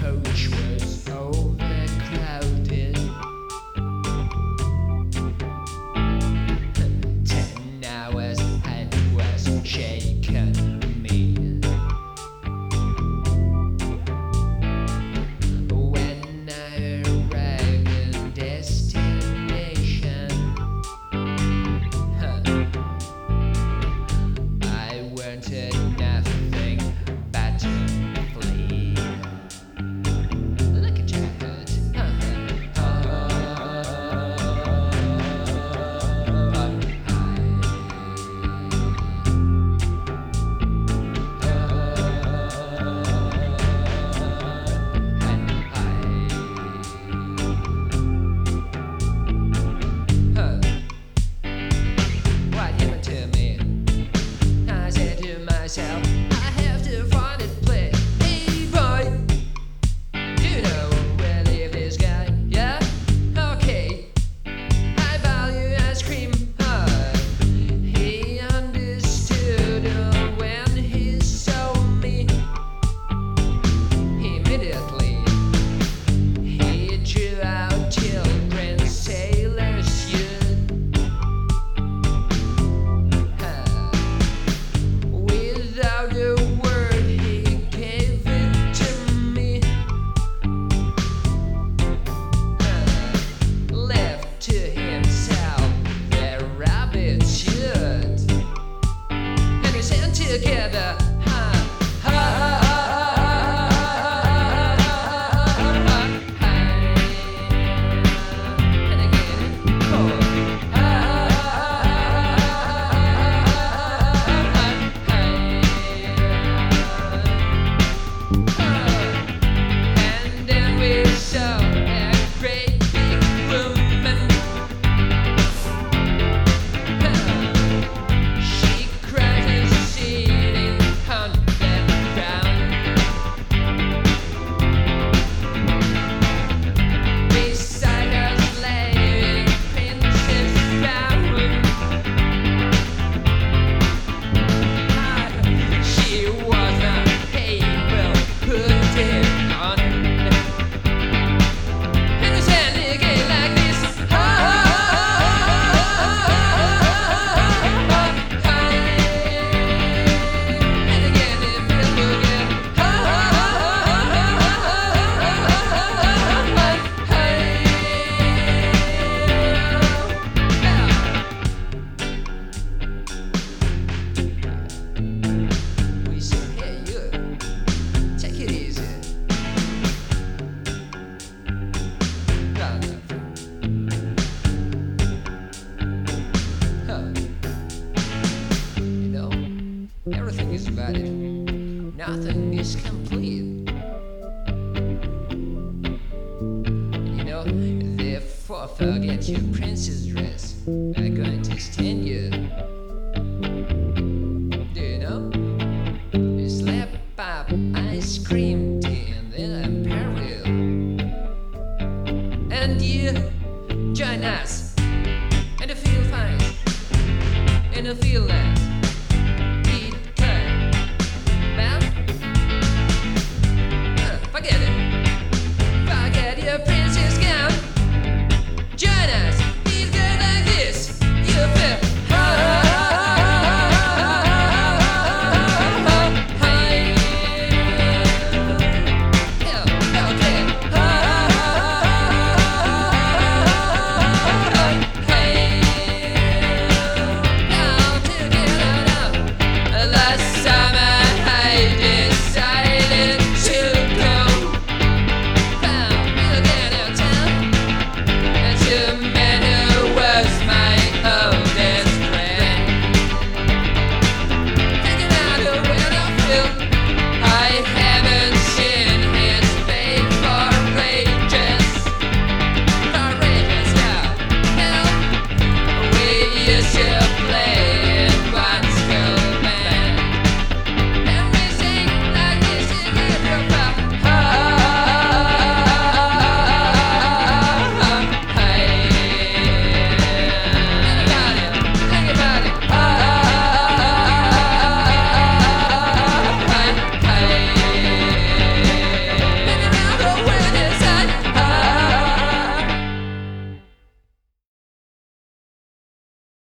coach was overcrowded. 10 hours and was shaken me. When I arrived in destination, I wanted nothing but to flee. Look at your hood. What happened to me? I said to myself, I have to find a place. Hey boy, do you know where live this guy? Yeah? Okay. I value ice cream. He understood when he saw me. Immediately, he drew out children sailors' youth. Without a word, he gave it to me. Left to himself, the rabbit should. And we sang together. And again, and then we saw a great big woman. She cried and sitting on the ground beside her slaving Princess Brown. She was not able to put it on. And we sang again like this. And again it feels good. We say, hey you, take it easy. You know, everything is valid. Nothing is complete. You know, therefore forget your princess dress. I'm going to stand you. Do you know? You slap up ice cream in the Imperial. And you join us. And I feel fine. And I feel like